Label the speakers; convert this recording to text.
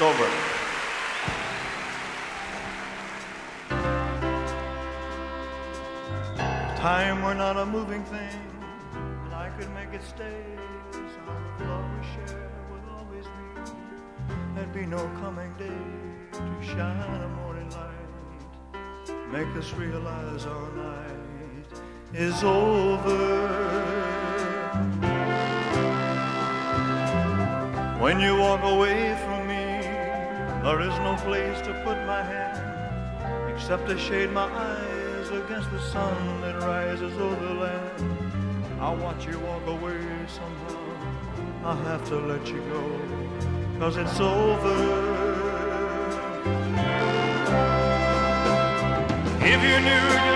Speaker 1: It's over. Time were not a moving thing, and I could make it stay. The song of love we share would always be. There'd be no coming day to shine a morning light, make us realize our night is over. When you walk away from me, there is no place to put my hand except to shade my eyes against the sun that rises over the land. I'll watch you walk away somehow. I'll have to let you go, 'cause it's over. If you knew